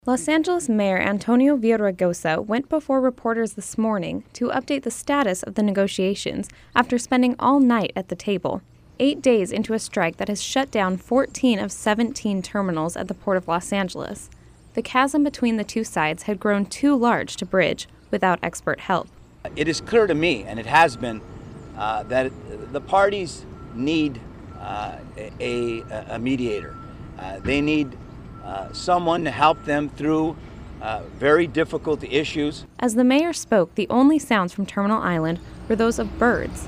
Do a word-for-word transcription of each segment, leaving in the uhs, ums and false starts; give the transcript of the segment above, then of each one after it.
Los Angeles Mayor Antonio Villaraigosa went before reporters this morning to update the status of the negotiations after spending all night at the table, eight days into a strike that has shut down fourteen of seventeen terminals at the Port of Los Angeles. The chasm between the two sides had grown too large to bridge without expert help. It is clear to me, and it has been, uh, that the parties need uh, a, a mediator. Uh, they need Uh, someone to help them through uh, very difficult issues. As the mayor spoke, the only sounds from Terminal Island were those of birds,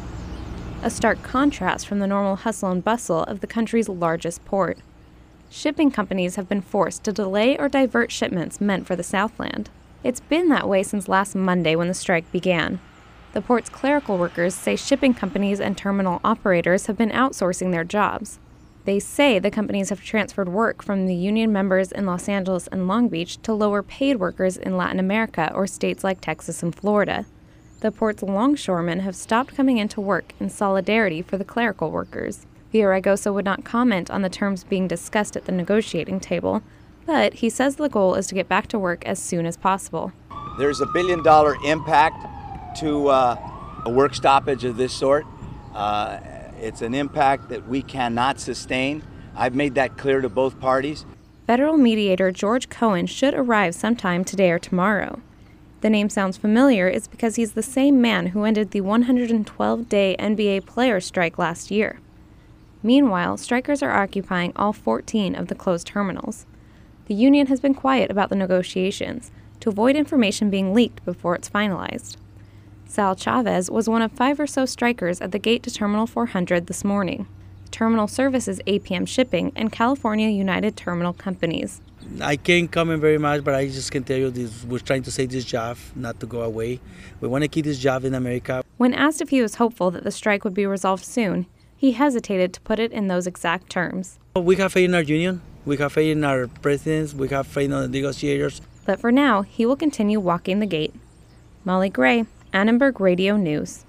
a stark contrast from the normal hustle and bustle of the country's largest port. Shipping companies have been forced to delay or divert shipments meant for the Southland. It's been that way since last Monday when the strike began. The port's clerical workers say shipping companies and terminal operators have been outsourcing their jobs. They say the companies have transferred work from the union members in Los Angeles and Long Beach to lower paid workers in Latin America or states like Texas and Florida. The port's longshoremen have stopped coming into work in solidarity for the clerical workers. Villaraigosa would not comment on the terms being discussed at the negotiating table, but he says the goal is to get back to work as soon as possible. There's a billion dollar impact to uh, a work stoppage of this sort. Uh, It's an impact that we cannot sustain. I've made that clear to both parties. Federal mediator George Cohen should arrive sometime today or tomorrow. The name sounds familiar is because he's the same man who ended the one hundred twelve day N B A player strike last year. Meanwhile, strikers are occupying all fourteen of the closed terminals. The union has been quiet about the negotiations to avoid information being leaked before it's finalized. Sal Chavez was one of five or so strikers at the gate to Terminal four hundred this morning. The terminal services A P M Shipping and California United Terminal Companies. I can't comment very much, but I just can tell you this: we're trying to save this job, not to go away. We want to keep this job in America. When asked if he was hopeful that the strike would be resolved soon, he hesitated to put it in those exact terms. We have faith in our union. We have faith in our presidents. We have faith in the negotiators. But for now, he will continue walking the gate. Molly Gray, Annenberg Radio News.